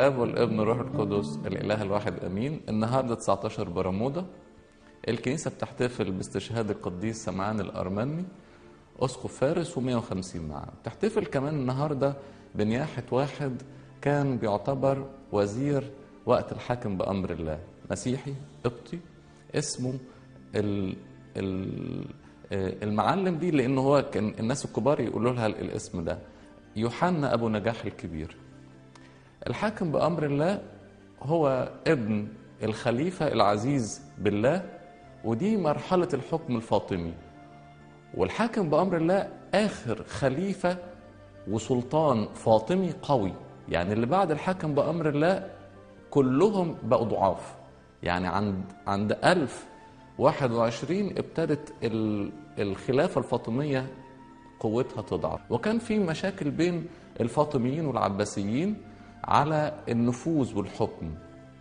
الاب والابن والروح القدس الاله الواحد امين. النهارده 19 برمودا الكنيسه بتحتفل باستشهاد القديس سمعان الارمني اسقف فارس و150 معاه. بتحتفل كمان النهارده بنياحه واحد كان بيعتبر وزير وقت الحاكم بامر الله، مسيحي قبطي اسمه المعلم دي، لانه هو كان الناس الكبار يقولوا لها الاسم ده، يوحنا ابو نجاح الكبير. الحاكم بأمر الله هو ابن الخليفة العزيز بالله، ودي مرحلة الحكم الفاطمي. والحاكم بأمر الله آخر خليفة وسلطان فاطمي قوي، يعني اللي بعد الحاكم بأمر الله كلهم بقوا ضعاف. يعني عند 1021 ابتدت الخلافة الفاطمية قوتها تضعف، وكان في مشاكل بين الفاطميين والعباسيين على النفوذ والحكم.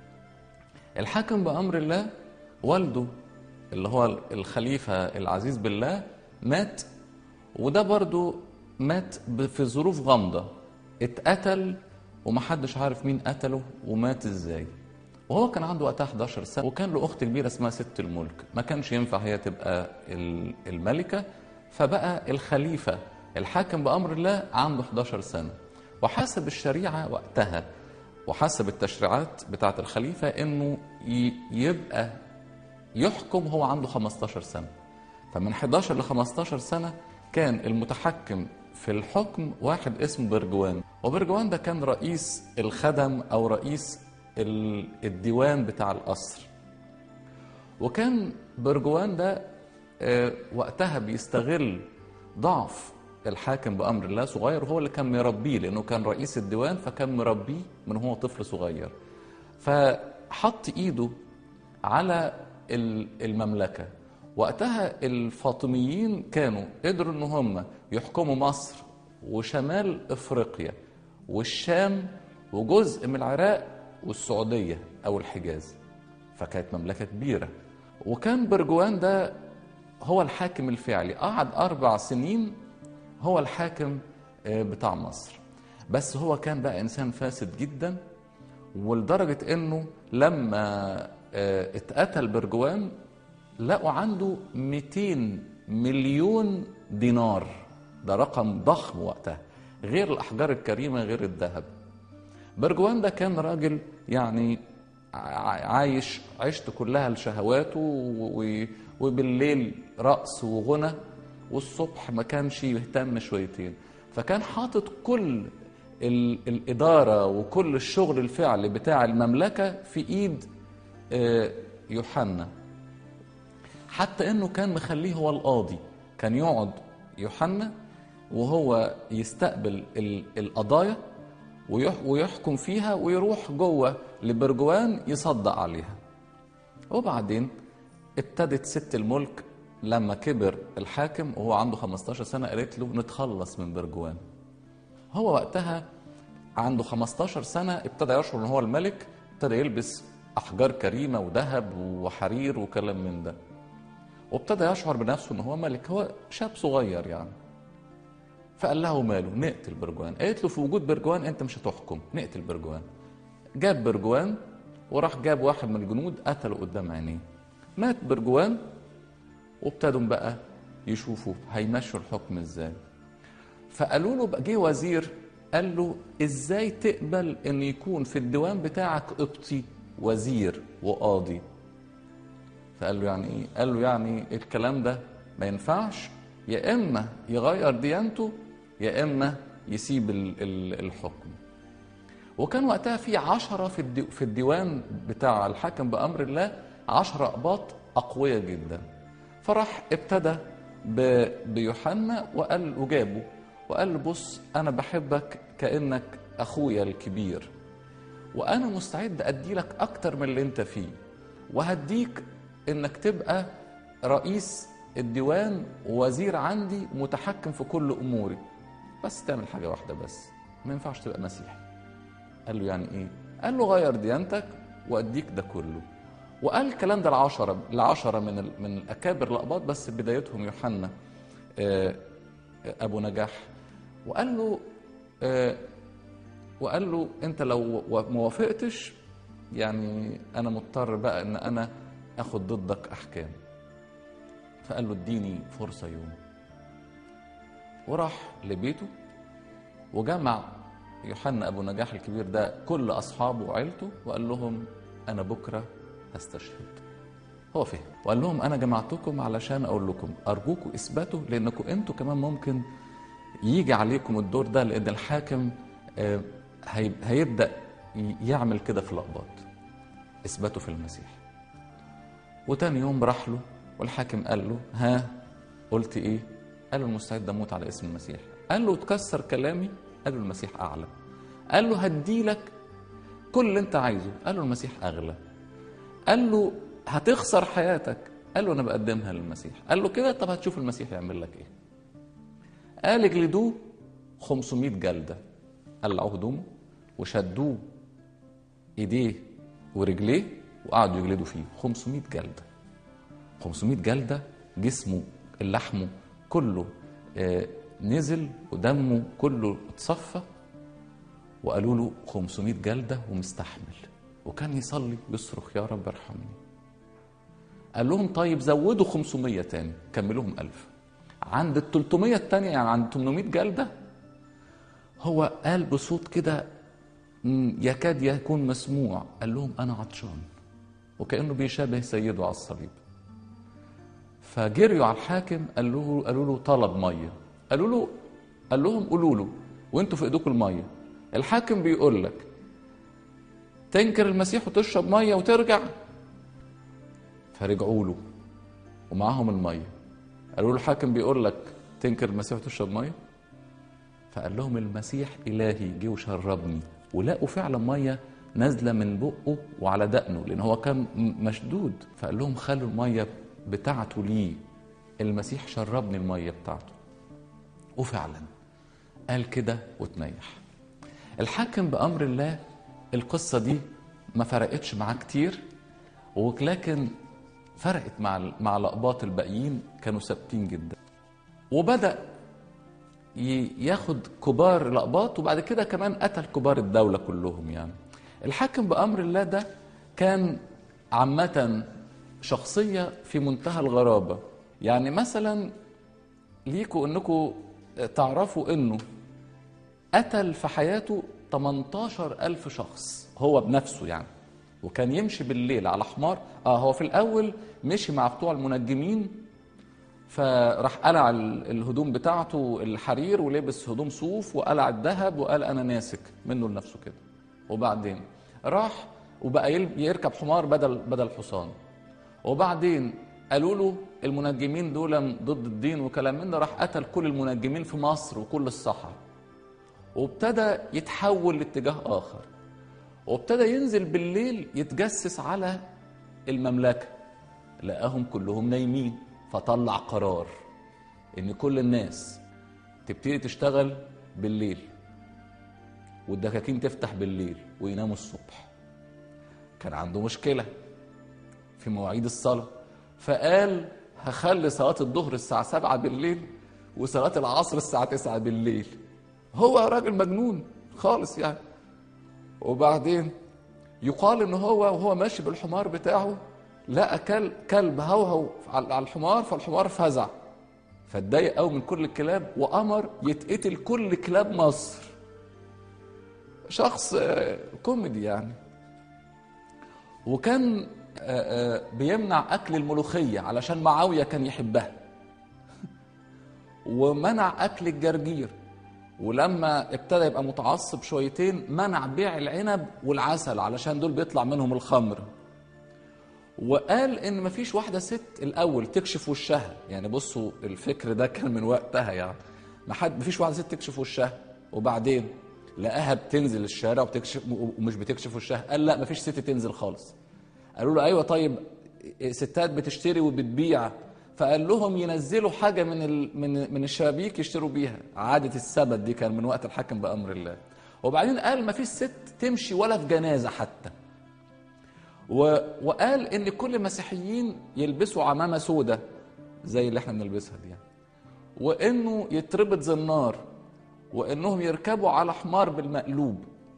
الحاكم بأمر الله والده اللي هو الخليفة العزيز بالله مات، وده برضو مات في ظروف غامضة، اتقتل ومحدش عارف مين قتله ومات ازاي. وهو كان عنده وقتها 11 سنة، وكان له أخت كبيرة اسمها ست الملك، ما كانش ينفع هي تبقى الملكة، فبقى الخليفة الحاكم بأمر الله عنده 11 سنة. وحسب الشريعة وقتها وحسب التشريعات بتاعة الخليفة انه يبقى يحكم هو عنده 15 سنة. فمن 11 ل 15 سنة كان المتحكم في الحكم واحد اسمه برجوان، وبرجوان ده كان رئيس الخدم او رئيس الديوان بتاع القصر. وكان برجوان ده وقتها بيستغل ضعف الحاكم بأمر الله صغير، وهو اللي كان مربيه لأنه كان رئيس الديوان، فكان مربيه من هو طفل صغير. فحط إيده على المملكة. وقتها الفاطميين كانوا قدروا إن هم يحكموا مصر وشمال إفريقيا والشام وجزء من العراق والسعودية أو الحجاز، فكانت مملكة كبيرة. وكان برجوان ده هو الحاكم الفعلي، قعد 4 سنين هو الحاكم بتاع مصر. بس هو كان بقى إنسان فاسد جدا، ولدرجة إنه لما اتقتل برجوان لقوا عنده 200 مليون دينار، ده رقم ضخم وقتها، غير الأحجار الكريمة غير الذهب. برجوان ده كان راجل يعني عايش عيشته كلها لشهواته، وبالليل رقص وغنى، والصبح ما كانش يهتم شويتين. فكان حاطط كل الإدارة وكل الشغل الفعلي بتاع المملكة في إيد يوحنا، حتى إنه كان مخليه هو القاضي. كان يقعد يوحنا وهو يستقبل القضايا ويحكم فيها، ويروح جوه لبرجوان يصدق عليها. وبعدين ابتدت ست الملك لما كبر الحاكم وهو عنده 15 سنة قالت له نتخلص من برجوان. هو وقتها عنده 15 سنة ابتدى يشعر ان هو الملك، ابتدى يلبس أحجار كريمة وذهب وحرير وكلام من ده، وابتدى يشعر بنفسه ان هو ملك. هو شاب صغير يعني. فقال له ماله نقتل برجوان. قالت له في وجود برجوان انت مش هتحكم، نقتل برجوان. جاب برجوان وراح جاب واحد من الجنود قتله قدام عينيه. مات برجوان، وابتدوا بقى يشوفوا هيمشوا الحكم ازاي. فقالوا له بقى، جه وزير قال له ازاي تقبل ان يكون في الديوان بتاعك قبطي وزير وقاضي؟ فقال له يعني ايه؟ قال له يعني الكلام ده ما ينفعش، يا اما يغير ديانته يا اما يسيب الحكم. وكان وقتها في 10 في الديوان بتاع الحاكم بأمر الله، 10 أقباط أقوياء جدا. فراح ابتدى بيوحنا وجابه وقال له بص أنا بحبك كأنك أخويا الكبير، وأنا مستعد أدي لك أكتر من اللي أنت فيه، وهديك إنك تبقى رئيس الديوان ووزير عندي متحكم في كل أموري، بس تعمل حاجة واحدة بس، ما ينفعش تبقى مسيحي. قال له يعني ايه؟ قال له غير ديانتك واديك ده كله. وقال الكلام ده العشرة من الأكابر الأقباط، بس بدايتهم يوحنا أبو نجاح. وقال له وقال له انت لو ما وافقتش يعني انا مضطر بقى ان انا اخد ضدك احكام. فقال له اديني فرصة يوم، وراح لبيته وجمع يوحنا ابو نجاح الكبير ده كل اصحابه وعيلته وقال لهم انا بكرة هستشهد. هو فهم وقال لهم انا جمعتكم علشان اقول لكم ارجوكم اثبتوا، لانكم انتوا كمان ممكن يجي عليكم الدور ده، لان الحاكم هيبدأ يعمل كده في الأقباط. اثبتوا في المسيح. وتاني يوم راح له والحاكم قال له ها قلت ايه؟ قال له المستعد اموت على اسم المسيح. قال له تكسر كلامي؟ قال له المسيح اعلى. قال له هديلك كل اللي انت عايزه. قال له المسيح اغلى. قال له هتخسر حياتك؟ قال له انا بقدمها للمسيح. قال له كده طب هتشوف المسيح يعمل لك ايه. قال اجلدوه 500 جلده. قلعوه هدومه وشدوه ايديه ورجليه وقعدوا يجلدوا فيه 500 جلده. 500 جلده، جسمه اللحمه كله نزل ودمه كله اتصفى. وقالوا له 500 جلده ومستحمل، وكان يصلي يصرخ يا رب ارحمني. قال لهم طيب زودوا 500 تاني، كملوهم 1000. عند ال 300 التانية يعني عند 800 جلده هو قال بصوت كده يكاد يكون مسموع، قال لهم انا عطشان، وكأنه بيشابه سيده على الصليب. فجريوا على الحاكم قالوا له طلب ميه. قال لهم قولوا له وانتوا في ايدكم الميه. الحاكم بيقول لك تنكر المسيح وتشرب ميه وترجع. فرجعوا له ومعاهم الميه. قالوا له الحاكم بيقول لك تنكر المسيح وتشرب ميه. فقال لهم المسيح الهي جه وشربني، ولقوا فعلا ميه نازله من بقه وعلى دقنه لان هو كان مشدود. فقال لهم خلوا الميه بتاعته ليه، المسيح شربني الميه بتاعته. وفعلا قال كده وتنيح. الحاكم بأمر الله القصة دي ما فرقتش معاه كتير، ولكن فرقت مع الأقباط الباقيين كانوا ثابتين جدا. وبدأ ياخد كبار الأقباط، وبعد كده كمان قتل كبار الدولة كلهم. يعني الحاكم بأمر الله ده كان عامة شخصية في منتهى الغرابة. يعني مثلا ليكوا انكم تعرفوا انه قتل في حياته 18,000 شخص هو بنفسه يعني، وكان يمشي بالليل على حمار. هو في الاول مشي مع بتوع المنجمين، فراح قلع الهدوم بتاعته الحرير ولبس هدوم صوف وقلع الذهب وقال انا ناسك منه لنفسه كده. وبعدين راح وبقى يركب حمار بدل حصان. وبعدين قالوا له المنجمين دول ضد الدين وكلام من ده، راح قتل كل المنجمين في مصر وكل الصحراء، وابتدى يتحول لاتجاه آخر، وابتدى ينزل بالليل يتجسس على المملكة. لقاهم كلهم نايمين، فطلع قرار ان كل الناس تبتدي تشتغل بالليل والدكاكين تفتح بالليل ويناموا الصبح. كان عنده مشكلة في مواعيد الصلاة، فقال هخلي صلاة الظهر الساعة 7 بالليل وصلاة العصر الساعة 9 بالليل. هو راجل مجنون خالص يعني. وبعدين يقال ان هو ماشي بالحمار بتاعه لقى كلب هوهو على الحمار، فالحمار فزع فاتضايق قوي من كل الكلاب وامر يتقتل كل كلاب مصر. شخص كوميدي يعني. وكان بيمنع اكل الملوخيه علشان معاويه كان يحبها، ومنع اكل الجرجير، ولما ابتدى يبقى متعصب شويتين منع بيع العنب والعسل علشان دول بيطلع منهم الخمر. وقال ان مفيش واحده ست الاول تكشف وشها، يعني بصوا الفكر ده كان من وقتها يعني، مفيش واحده ست تكشف وشها. وبعدين لقاها بتنزل الشارع وبتكشف ومش بتكشف وشها، قال لا مفيش ست تنزل خالص. قالوا له ايوه طيب ستات بتشتري وبتبيع، فقال لهم ينزلوا حاجه من الشبابيك يشتروا بيها. عاده السبت دي كان من وقت الحاكم بامر الله. وبعدين قال مفيش ست تمشي ولا في جنازه حتى. وقال ان كل المسيحيين يلبسوا عمامه سودة زي اللي احنا بنلبسها دي يعني. وانه يتربط زنار، وانهم يركبوا على حمار بالمقلوب،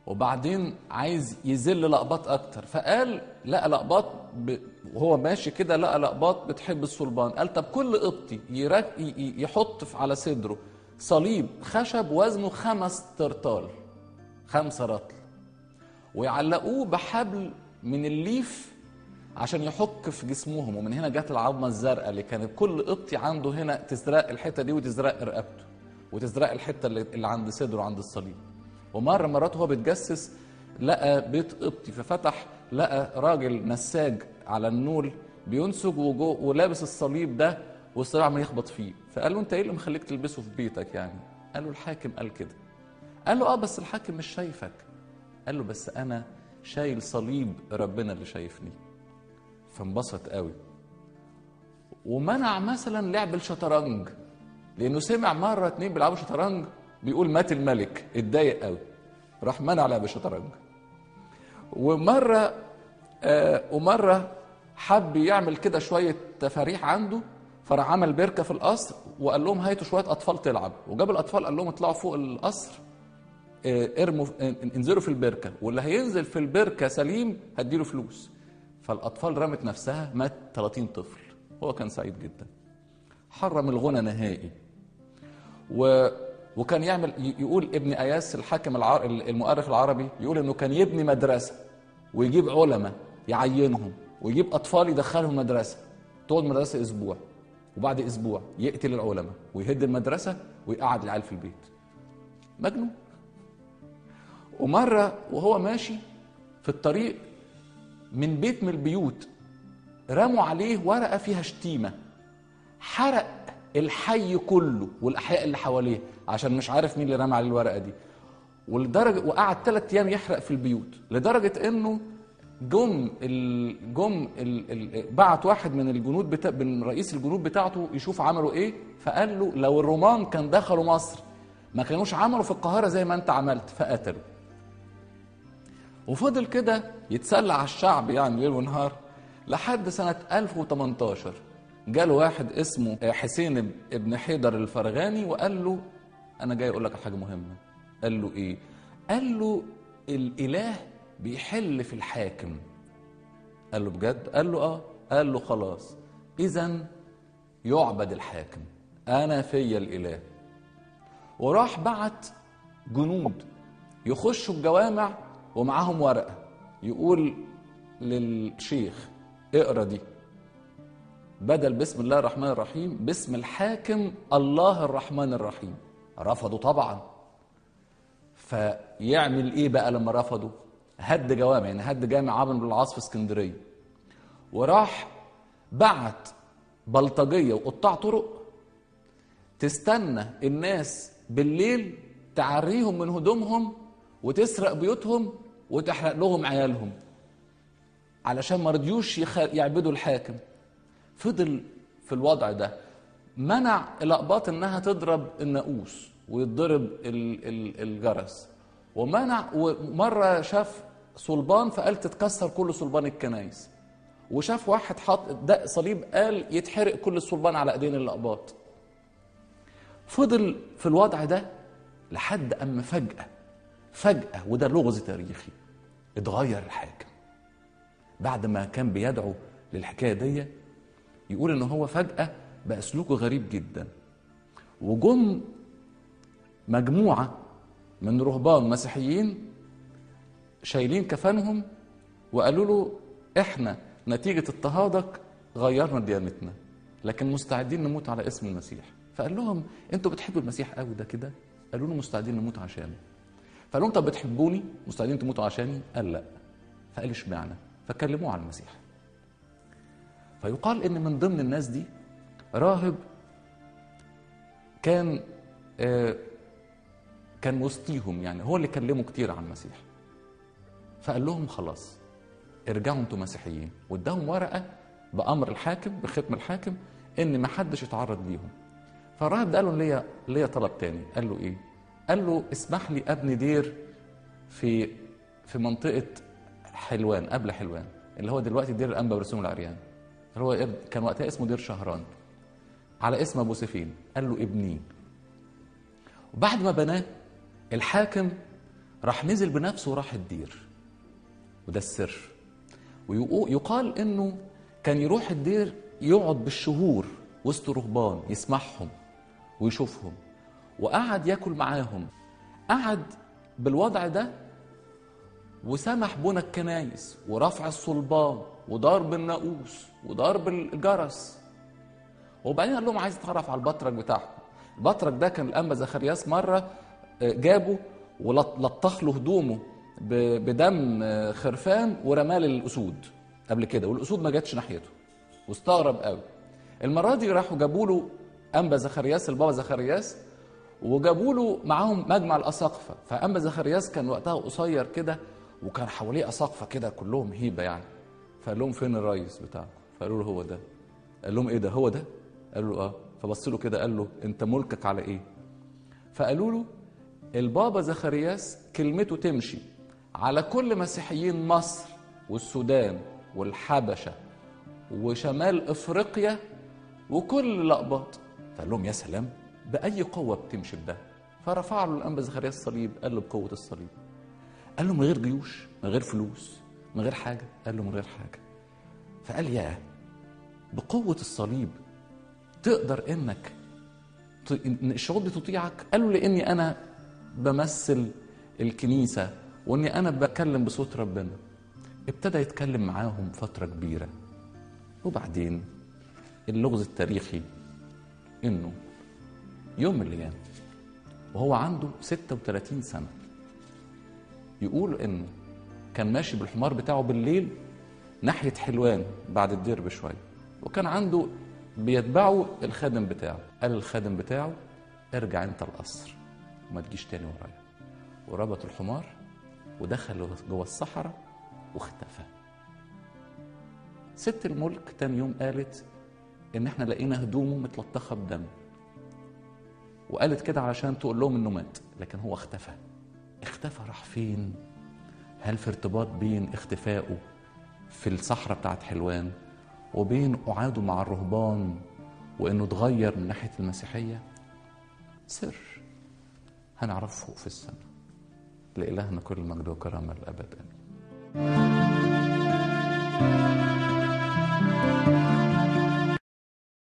وبعدين عايز يذل لقباط اكتر، فقال لقى لقباط وهو ماشي كده لقى لقباط بتحب الصلبان، قال طب كل قبطي يحط على صدره صليب خشب وزنه 5 ترطال، 5 رطل، ويعلقوه بحبل من الليف عشان يحك في جسمهم. ومن هنا جت العظمه الزرقاء اللي كانت كل قبطي عنده هنا تزرق الحته دي وتزرق رقبته وتزرق الحته اللي عند صدره عند الصليب. مرات هو بيتجسس لقى بيت قبطي، ففتح لقى راجل نساج على النول بينسج ولابس الصليب ده والصليب عمال يخبط فيه، فقال له انت ايه اللي مخليك تلبسه في بيتك يعني؟ قال له الحاكم قال كده. قال له بس الحاكم مش شايفك. قال له بس انا شايل صليب ربنا اللي شايفني. فانبسط قوي ومنع مثلا لعب الشطرنج، لانه سمع مره 2 بيلعبوا شطرنج بيقول مات الملك، اتضايق قوي راح منع لعب الشطرنج. ومره حب يعمل كده شويه تفاريح عنده، فراح عمل بركه في القصر وقال لهم هاتوا شويه اطفال تلعب، وجاب الاطفال قال لهم اطلعوا فوق القصر ارموا انزلوا في البركه، واللي هينزل في البركه سليم هديله فلوس. فالاطفال رمت نفسها، مات 30 طفل. هو كان سعيد جدا. حرم الغنى نهائي. وكان يقول ابن اياس الحاكم المؤرخ العربي يقول انه كان يبني مدرسه ويجيب علماء يعينهم ويجيب اطفال يدخلهم مدرسه، تقعد مدرسه اسبوع، وبعد اسبوع يقتل العلماء ويهد المدرسه ويقعد العيال في البيت. مجنون. ومره وهو ماشي في الطريق من بيت من البيوت رموا عليه ورقه فيها شتيمه، حرق الحي كله والاحياء اللي حواليه عشان مش عارف مين اللي رمى عليه الورقه دي، وقعد 3 ايام يحرق في البيوت، لدرجه انه بعت واحد من الجنود من رئيس الجنود بتاعته يشوف عملوا ايه، فقال له لو الرومان كان دخلوا مصر ما كانوش عملوا في القاهره زي ما انت عملت، فقتلوا. وفضل كده يتسلى على الشعب يعني ليل ونهار لحد سنه 1018 جاله واحد اسمه حسين ابن حيدر الفرغاني وقال له انا جاي اقول لك حاجه مهمه. قال له ايه؟ قال له الاله بيحل في الحاكم. قال له بجد؟ قال له قال له خلاص اذا يعبد الحاكم، انا فيا الاله. وراح بعت جنود يخشوا الجوامع ومعاهم ورقه يقول للشيخ اقرا دي، بدل بسم الله الرحمن الرحيم باسم الحاكم الله الرحمن الرحيم. رفضوا طبعا. فيعمل ايه بقى لما رفضوا؟ هد جوامع، يعني هد جامع عمرو بن العاص في اسكندريه، وراح بعت بلطجيه وقطاع طرق تستنى الناس بالليل تعريهم من هدومهم وتسرق بيوتهم وتحرق لهم عيالهم علشان ما رضيوش يعبدوا الحاكم. فضل في الوضع ده، منع الأقباط انها تضرب الناقوس ويتضرب الجرس، ومره شاف صلبان فقال تتكسر كل صلبان الكنايس، وشاف واحد حاط دق صليب قال يتحرق كل الصلبان على ايدين الأقباط. فضل في الوضع ده لحد اما فجأة وده لغز تاريخي اتغير الحاكم. بعد ما كان بيدعو للحكايه دي يقول ان هو فجأة بقى سلوكه غريب جدا، وجم مجموعة من رهبان مسيحيين شايلين كفانهم وقالوا له احنا نتيجة اضطهادك غيرنا ديانتنا لكن مستعدين نموت على اسم المسيح. فقال لهم انتوا بتحبوا المسيح قوي ده كده؟ قالوا له مستعدين نموت عشانه. فقال لهم طب بتحبوني مستعدين تموتوا عشاني؟ قال لا. فقال اشمعنى؟ فكلموه عن المسيح. فيقال ان من ضمن الناس دي راهب كان وسطيهم، يعني هو اللي كلمه كتير عن المسيح. فقال لهم خلاص ارجعوا انتوا مسيحيين، واداهم ورقه بامر الحاكم بختم الحاكم ان ما حدش يتعرض ليهم. فالراهب ده قال له ليا طلب تاني. قال له ايه؟ قال له اسمح لي ابني دير في منطقه حلوان قبل حلوان اللي هو دلوقتي دير الانبا برسوم العريان، اللي هو كان وقتها اسمه دير شهران على اسم ابو سفين. قال له ابنيه. وبعد ما بناه الحاكم راح نزل بنفسه وراح الدير، وده السر. ويقال انه كان يروح الدير يقعد بالشهور وسط رهبان يسمعهم ويشوفهم، وقعد ياكل معاهم. قعد بالوضع ده وسمح بنى الكنايس ورفع الصلبان وضرب الناقوس وضرب الجرس. وبعدين قال لهم عايز اتعرف على البطرك بتاعهم. البطرك ده كان الانبا زكرياس مره جابه ولطخ له هدومه بدم خرفان ورماه للاسود قبل كده، والاسود ما جاتش ناحيته واستغرب قوي. المره دي راحوا جابوا له انبا زكرياس، البابا زكرياس، وجابوا له معاهم مجمع الاساقفه. فانبا زكرياس كان وقتها قصير كده وكان حواليه اساقفه كده كلهم هيبه يعني. فقال لهم فين الرئيس بتاعكم؟ فقالوا له هو ده. قال لهم ايه ده؟ هو ده؟ قالوا له اه. فبص له كده قال له انت ملكك على ايه؟ فقالوا له البابا زكرياس كلمته تمشي على كل مسيحيين مصر والسودان والحبشه وشمال افريقيا وكل الاقباط. فقال لهم يا سلام، باي قوه بتمشي بده؟ فرفع له الانبا زكرياس الصليب. قال له بقوه الصليب. قال له من غير جيوش، من غير فلوس، من غير حاجه؟ قال له من غير حاجه. فقال يا بقوه الصليب تقدر انك ان الشعوب دي تطيعك؟ قال له لاني انا بمثل الكنيسه واني انا بكلم بصوت ربنا. ابتدى يتكلم معاهم فتره كبيره. وبعدين اللغز التاريخي انه يوم من الايام وهو عنده 36 سنه يقول انه كان ماشي بالحمار بتاعه بالليل ناحيه حلوان بعد الدير بشويه، وكان عنده بيتبعه الخادم بتاعه. قال الخادم بتاعه ارجع انت القصر وما تجيش تاني ورايا. وربط الحمار ودخل جوه الصحراء واختفى. ست الملك تاني يوم قالت ان احنا لقينا هدومه متلطخه بدم، وقالت كده علشان تقول لهم انه مات، لكن هو اختفى. اختفى راح فين؟ هل في ارتباط بين اختفائه في الصحراء بتاعت حلوان وبين قعاده مع الرهبان وانه اتغير من ناحيه المسيحيه؟ سر هنعرفه في السنه. لإلهنا كل المجد وكرامه للابد. امين.